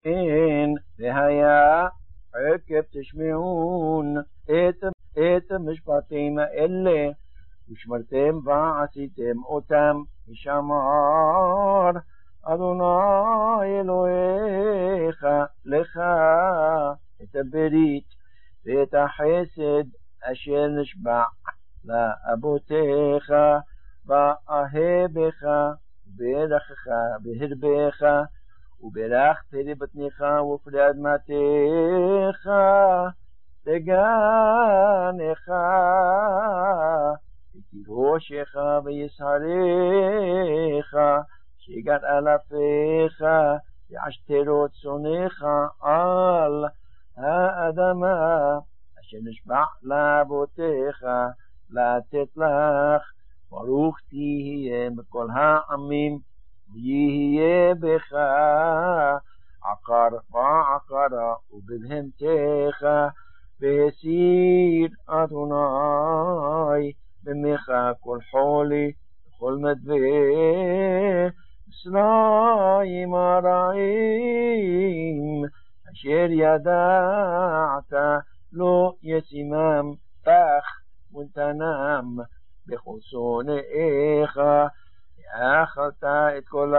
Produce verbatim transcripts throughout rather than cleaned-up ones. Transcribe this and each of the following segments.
אין והיה עקב תשמעון את, את המשפטים האלה ושמרתם ועשיתם אותם, ושמר אדוני אלוהיך לך את הברית ואת החסד אשר נשבע לאבותיך, ואהבך וברכך והרבך, וברכת לבטנך ופרי אדמתך תגנך ותירושך ויסערך שיגר אלפיך ועשתרות צונך על האדמה אשר נשבע לאבותיך לתת לך. ברוך תהיה מכל העמים ויהיה בך עקר ועקרה ובבהמתך, והסיר אדוני ממך כל חולי וכל מדווה מצרים הרעים אשר ידעת לא ישימם בך ונתנם בכל שונאיך, ואכלת את כל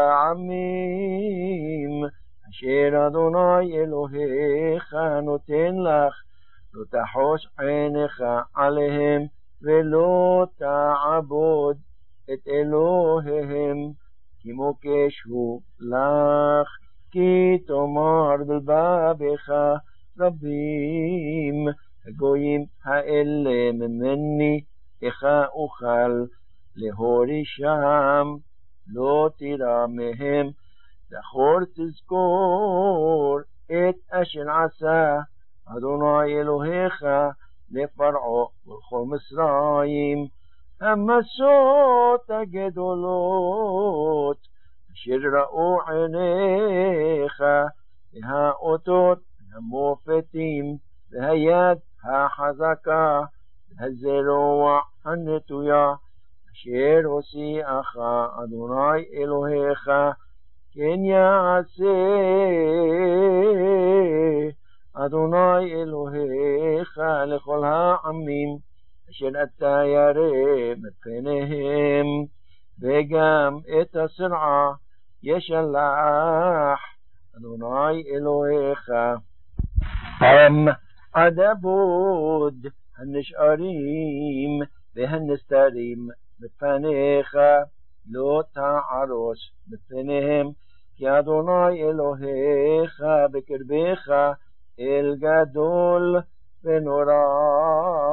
העמים אשר אדוני אלוהיך נותן לך, לא תחוש עיניך עליהם ולא תעבוד את אלוהיהם, כי מוקש הוא לך. כי תאמר בלבבך רבים הגויים האלה ממני, איך אוכל להורישם, לא תירא מהם, זכור תזכור את אשר עשה אדוני אלוהיך לפרעה ולכל מצרים, המסות הגדולות אשר ראו עיניך, והאותות המופתים, והיד החזקה, והזרוע הנטויה אשר הושיעך אדוני אלוהיך, כן יעשה אדוני אלוהיך לכל העמים אשר אתה ירא מפניהם, וגם את הסרעה ישלח אדוני אלוהיך. עם עד הבוד הנשארים והנסתרים מפניך לא תערוס מפניהם, כי אדוני אלוהיך בקרבך אל גדול ונורא.